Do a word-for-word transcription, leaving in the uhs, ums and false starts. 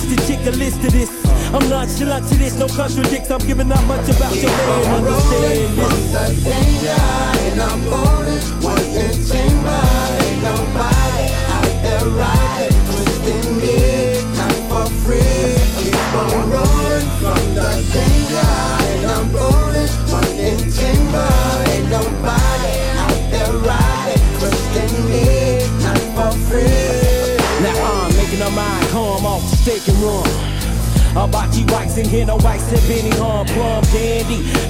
Just to check a list of this. I'm nonchalant to this, no contradicts. I'm giving out much about your man. Understand this. The danger, and I'm rolling, one in chamber. Ain't nobody out there riding, twisting me, not for free. Keep on rolling from the danger, and I'm rolling, one in chamber. Ain't nobody out there riding, twisting me, not for free. Now I'm making a mind calm off the steak and rum. About you wax and here, no wax and Benny Harm, plum dandy.